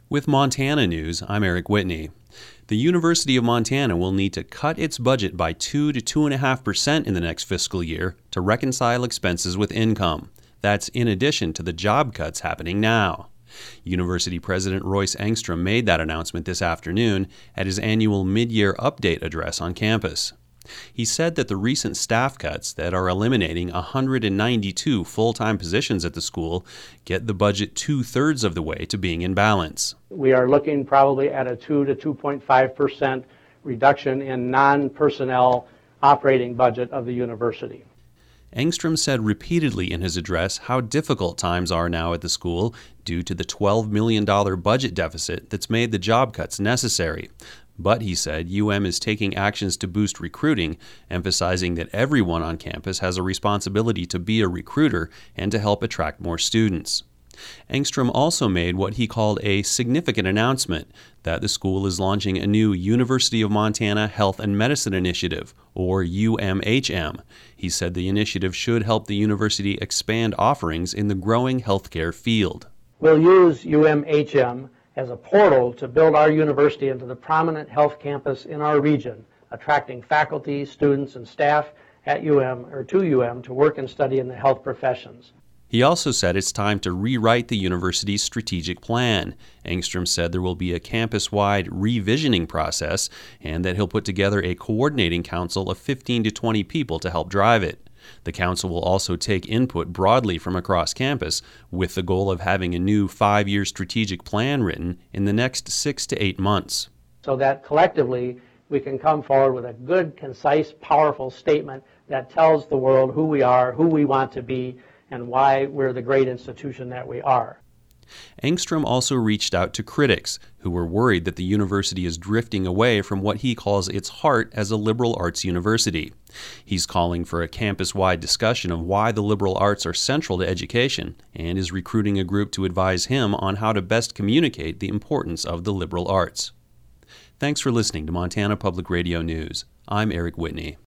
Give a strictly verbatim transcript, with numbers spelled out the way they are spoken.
With Montana News, I'm Eric Whitney. The University of Montana will need to cut its budget by two to two point five percent in the next fiscal year to reconcile expenses with income. That's in addition to the job cuts happening now. University President Royce Engstrom made that announcement this afternoon at his annual mid-year update address on campus. He said that the recent staff cuts that are eliminating one hundred ninety-two full-time positions at the school get the budget two-thirds of the way to being in balance. We are looking probably at a two to two point five percent reduction in non-personnel operating budget of the university. Engstrom said repeatedly in his address how difficult times are now at the school due to the twelve million dollars budget deficit that's made the job cuts necessary. But, he said, U M is taking actions to boost recruiting, emphasizing that everyone on campus has a responsibility to be a recruiter and to help attract more students. Engstrom also made what he called a significant announcement that the school is launching a new University of Montana Health and Medicine Initiative, or U M H M. He said the initiative should help the university expand offerings in the growing healthcare field. We'll use U M H M as a portal to build our university into the prominent health campus in our region, attracting faculty, students, and staff at U M or to U M to work and study in the health professions. He also said it's time to rewrite the university's strategic plan. Engstrom said there will be a campus-wide revisioning process and that he'll put together a coordinating council of fifteen to twenty people to help drive it. The council will also take input broadly from across campus with the goal of having a new five-year strategic plan written in the next six to eight months. So that collectively we can come forward with a good, concise, powerful statement that tells the world who we are, who we want to be, and why we're the great institution that we are. Engstrom also reached out to critics who were worried that the university is drifting away from what he calls its heart as a liberal arts university. He's calling for a campus-wide discussion of why the liberal arts are central to education and is recruiting a group to advise him on how to best communicate the importance of the liberal arts. Thanks for listening to Montana Public Radio News. I'm Eric Whitney.